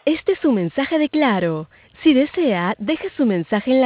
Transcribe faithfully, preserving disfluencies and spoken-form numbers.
Este es su mensaje de Claro. Si desea, deje su mensaje en la